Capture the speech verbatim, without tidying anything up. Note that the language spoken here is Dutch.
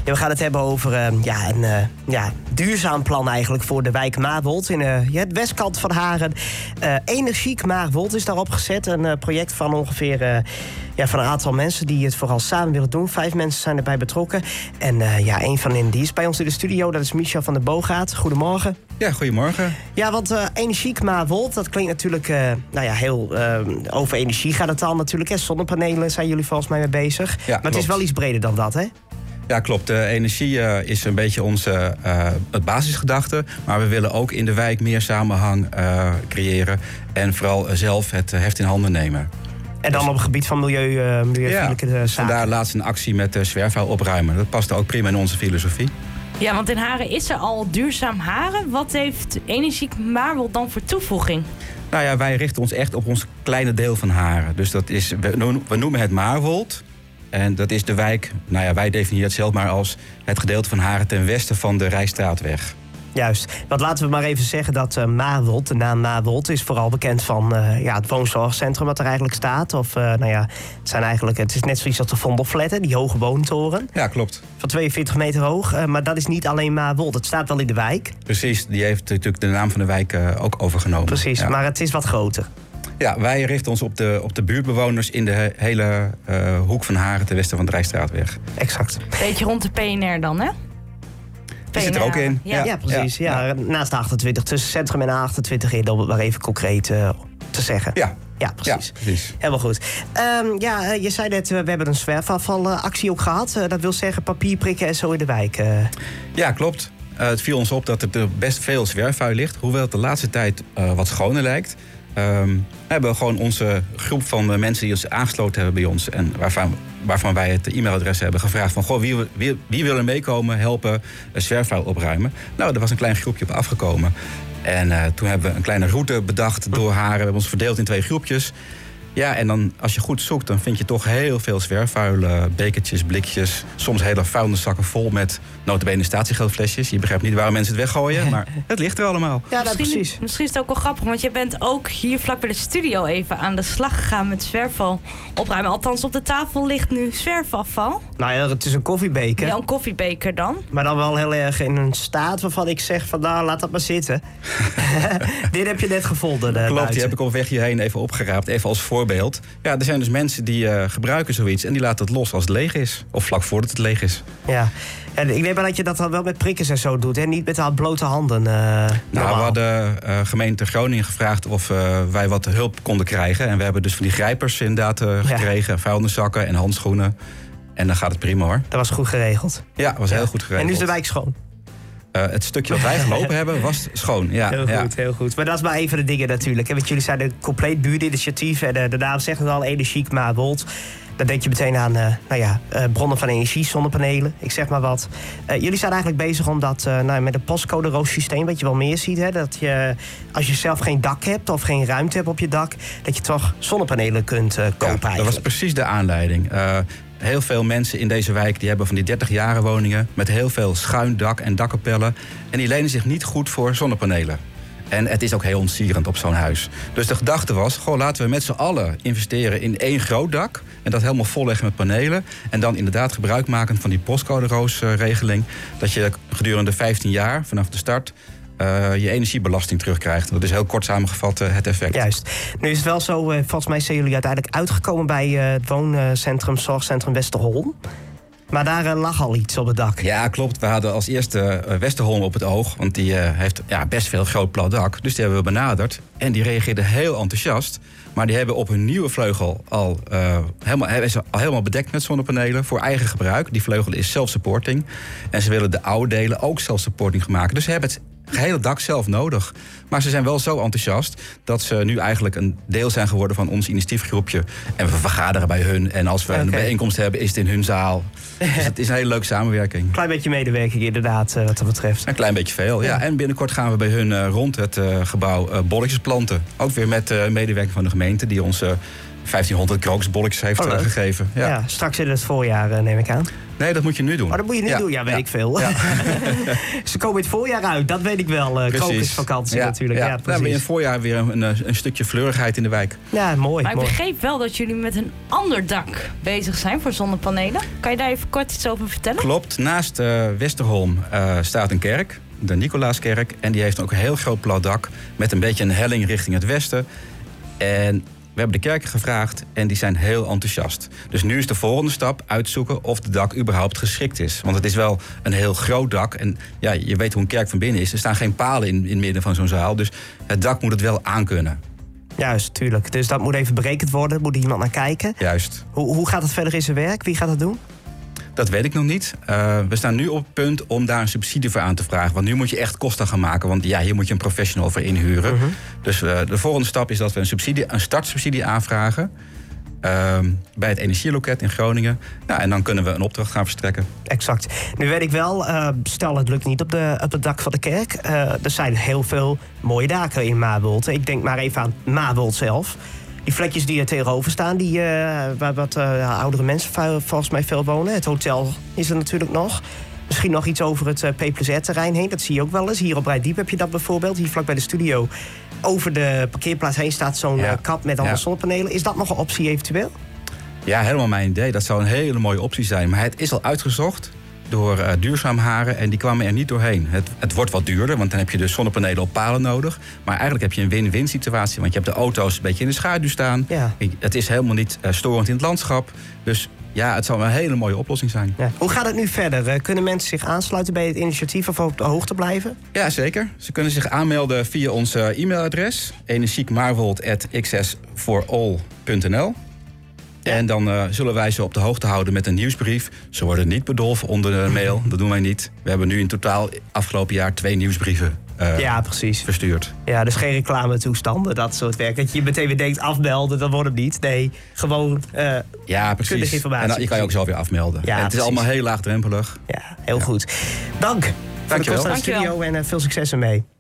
Ja, we gaan het hebben over uh, ja, een uh, ja, duurzaam plan eigenlijk voor de wijk Maarwold. In uh, ja, het westkant van Haren. Uh, Energiek Maarwold is daarop gezet. Een uh, project van ongeveer uh, ja, van een aantal mensen die het vooral samen willen doen. Vijf mensen zijn erbij betrokken. En uh, ja, een van hen die is bij ons in de studio. Dat is Michel van der Boogaard. Goedemorgen. Ja, goedemorgen. Ja, want uh, Energiek Maarwold, dat klinkt natuurlijk uh, nou ja, heel uh, over energie gaat het dan natuurlijk. Hè? Zonnepanelen zijn jullie volgens mij mee bezig. Ja, maar het is wel iets breder dan dat, hè? Ja, klopt. De energie uh, is een beetje onze uh, het basisgedachte. Maar we willen ook in de wijk meer samenhang uh, creëren. En vooral uh, zelf het heft in handen nemen. En dan dus op het gebied van milieu, uh, milieuvriendelijke ja, zaken. Vandaar laatst een actie met uh, zwerfvuil opruimen. Dat past ook prima in onze filosofie. Ja, want in Haren is er al duurzaam Haren. Wat heeft Energiek Maarwold dan voor toevoeging? Nou ja, wij richten ons echt op ons kleine deel van Haren. Dus dat is, we noemen het Maarwold. En dat is de wijk, nou ja, wij definiëren het zelf maar als het gedeelte van Haren ten westen van de Rijksstraatweg. Juist. Want laten we maar even zeggen dat uh, Maarwold, de naam Maarwold, is vooral bekend van uh, ja, het woonzorgcentrum wat er eigenlijk staat. Of uh, nou ja, het zijn eigenlijk, het is net zoiets als de Vondelflat, die hoge woontoren. Ja, klopt. Van tweeënveertig meter hoog. Uh, maar dat is niet alleen Maarwold. Het staat wel in de wijk. Precies, die heeft natuurlijk de naam van de wijk uh, ook overgenomen. Precies, ja. Maar het is wat groter. Ja, wij richten ons op de, op de buurtbewoners in de he- hele uh, hoek van Haren ten westen van de Rijksstraatweg. Exact. Beetje rond de P N R dan, hè? Die zit er ook in. Ja, ja, ja precies. Ja. Ja. Naast de achtentwintig, tussen Centrum en A achtentwintig in, om het maar even concreet uh, te zeggen. Ja. Ja, precies. Ja, precies. Helemaal goed. Um, ja, je zei net, we hebben een zwerfafvalactie ook gehad. Uh, dat wil zeggen papier prikken en zo in de wijk. Uh. Ja, klopt. Uh, het viel ons op dat er best veel zwerfvuil ligt. Hoewel het de laatste tijd uh, wat schoner lijkt. Um, we hebben gewoon onze groep van mensen die ons aangesloten hebben bij ons. En waarvan, waarvan wij het e-mailadres hebben gevraagd van goh, wie, wie, wie wil er meekomen, helpen, zwerfvuil opruimen. Nou, er was een klein groepje op afgekomen. En uh, toen hebben we een kleine route bedacht door Haren. We hebben ons verdeeld in twee groepjes. Ja, en dan als je goed zoekt, dan vind je toch heel veel zwerfvuil. Uh, bekertjes, blikjes, soms hele vuilniszakken vol met nota bene statiegeldflesjes. Je begrijpt niet waarom mensen het weggooien, maar het ligt er allemaal. Ja, dat misschien, precies. Misschien is het ook wel grappig, want je bent ook hier vlak bij de studio even aan de slag gegaan met zwerfvuil opruimen. Althans, op de tafel ligt nu zwerfafval. Nou ja, het is een koffiebeker. Ja, een koffiebeker dan. Maar dan wel heel erg in een staat waarvan ik zeg van nou, laat dat maar zitten. Dit heb je net gevonden. Klopt, buiten. die heb ik op weg hierheen even opgeraapt, even als voorbeeld. Ja, er zijn dus mensen die uh, gebruiken zoiets en die laten het los als het leeg is. Of vlak voordat het leeg is. Ja, en ik neem aan dat je dat dan wel met prikkers en zo doet, hè? Niet met de blote handen. Uh, nou, we hadden uh, gemeente Groningen gevraagd of uh, wij wat hulp konden krijgen. En we hebben dus van die grijpers inderdaad uh, gekregen. Ja. Vuilniszakken en handschoenen. En dan gaat het prima hoor. Dat was goed geregeld. Ja, dat was ja. heel goed geregeld. En nu is de wijk schoon. Uh, het stukje dat wij gelopen hebben was schoon. Ja, heel ja. goed, heel goed. Maar dat is maar een van de dingen natuurlijk. Want jullie zijn een compleet buurtinitiatief. En uh, de naam zegt het al, Energiek Maarwold. Dan denk je meteen aan uh, nou ja, uh, bronnen van energie, zonnepanelen. Ik zeg maar wat. Uh, jullie zijn eigenlijk bezig om dat uh, nou, met een postcode roos-systeem, wat je wel meer ziet. Hè, dat je, als je zelf geen dak hebt of geen ruimte hebt op je dak, dat je toch zonnepanelen kunt uh, kopen. Ja, dat was precies de aanleiding. Uh, Heel veel mensen in deze wijk die hebben van die dertig jaren woningen met heel veel schuin dak en dakkapellen. En die lenen zich niet goed voor zonnepanelen. En het is ook heel ontzierend op zo'n huis. Dus de gedachte was, goh, laten we met z'n allen investeren in één groot dak. En dat helemaal volleggen met panelen. En dan inderdaad gebruik maken van die postcode-roos-regeling. Dat je gedurende vijftien jaar vanaf de start Uh, je energiebelasting terugkrijgt. Dat is heel kort samengevat uh, het effect. Juist. Nu is het wel zo, uh, volgens mij zijn jullie uiteindelijk uitgekomen bij uh, het wooncentrum, zorgcentrum Westerholm. Maar daar uh, lag al iets op het dak. Ja, klopt. We hadden als eerste uh, Westerholm op het oog. Want die uh, heeft ja, best veel groot plat dak. Dus die hebben we benaderd. En die reageerden heel enthousiast. Maar die hebben op hun nieuwe vleugel al, uh, helemaal, is al helemaal bedekt met zonnepanelen voor eigen gebruik. Die vleugel is self-supporting. En ze willen de oude delen ook self-supporting maken. Dus ze hebben het gehele dak zelf nodig. Maar ze zijn wel zo enthousiast dat ze nu eigenlijk een deel zijn geworden van ons initiatiefgroepje. En we vergaderen bij hun. En als we okay. een bijeenkomst hebben, is het in hun zaal. Dus het is een hele leuke samenwerking. Klein beetje medewerking inderdaad, uh, wat dat betreft. Een klein beetje veel, ja. ja. En binnenkort gaan we bij hun uh, rond het uh, gebouw uh, bolletjes planten. Ook weer met uh, medewerking van de gemeente die ons uh, vijftienhonderd krokusbolletjes heeft oh, uh, gegeven. Ja. ja, straks in het voorjaar uh, neem ik aan. Nee, dat moet je nu doen. Oh, dat moet je nu ja. doen, ja, weet ja. ik veel. Ja. Ze komen in het voorjaar uit, dat weet ik wel. Uh, krokusvakantie ja. natuurlijk. Ja. Ja, Ja, we hebben in het voorjaar weer een, een, een stukje fleurigheid in de wijk. Ja, mooi. Maar ik mooi. begreep wel dat jullie met een ander dak bezig zijn voor zonnepanelen. Kan je daar even kort iets over vertellen? Klopt, naast uh, Westerholm uh, staat een kerk, de Nicolaaskerk. En die heeft ook een heel groot plat dak met een beetje een helling richting het westen. En we hebben de kerken gevraagd en die zijn heel enthousiast. Dus nu is de volgende stap uitzoeken of het dak überhaupt geschikt is. Want het is wel een heel groot dak. En ja, je weet hoe een kerk van binnen is. Er staan geen palen in, in het midden van zo'n zaal. Dus het dak moet het wel aankunnen. Juist, tuurlijk. Dus dat moet even berekend worden. Er moet iemand naar kijken. Juist. Hoe, hoe gaat het verder in zijn werk? Wie gaat dat doen? Dat weet ik nog niet. Uh, we staan nu op het punt om daar een subsidie voor aan te vragen. Want nu moet je echt kosten gaan maken. Want ja, hier moet je een professional voor inhuren. Uh-huh. Dus uh, de volgende stap is dat we een, subsidie, een startsubsidie aanvragen. Uh, bij het Energieloket in Groningen. Nou, en dan kunnen we een opdracht gaan verstrekken. Exact. Nu weet ik wel, uh, stel het lukt niet op, de, op het dak van de kerk. Uh, er zijn heel veel mooie daken in Maarwold. Ik denk maar even aan Maarwold zelf. Die vlekjes die er tegenover staan, die, uh, waar wat uh, oudere mensen volgens mij veel wonen. Het hotel is er natuurlijk nog. Misschien nog iets over het uh, P plus R-terrein heen. Dat zie je ook wel eens. Hier op Rijdiep heb je dat bijvoorbeeld. Hier vlak bij de studio. Over de parkeerplaats heen staat zo'n ja. uh, kap met allemaal ja. zonnepanelen. Is dat nog een optie eventueel? Ja, helemaal mijn idee. Dat zou een hele mooie optie zijn. Maar het is al uitgezocht door uh, Duurzaam Haren en die kwamen er niet doorheen. Het, het wordt wat duurder, want dan heb je dus zonnepanelen op palen nodig. Maar eigenlijk heb je een win-win situatie. Want je hebt de auto's een beetje in de schaduw staan. Ja. Het is helemaal niet uh, storend in het landschap. Dus ja, het zou een hele mooie oplossing zijn. Ja. Hoe gaat het nu verder? Uh, kunnen mensen zich aansluiten bij het initiatief of op de hoogte blijven? Ja, zeker. Ze kunnen zich aanmelden via ons uh, e-mailadres energiekmaarwold at x s for all punt n l. Ja. En dan uh, zullen wij ze op de hoogte houden met een nieuwsbrief. Ze worden niet bedolven onder de mail. Dat doen wij niet. We hebben nu in totaal afgelopen jaar twee nieuwsbrieven uh, ja, precies. verstuurd. Ja, dus geen reclame-toestanden, dat soort werk. Dat je meteen weer denkt afmelden, dat wordt het niet. Nee, gewoon uh, ja, precies. informatie. En dan, je kan je ook zelf weer afmelden. Ja, en het precies. is allemaal heel laagdrempelig. Ja, heel ja. goed. Dank voor Dank de komst naar de studio en uh, veel succes ermee.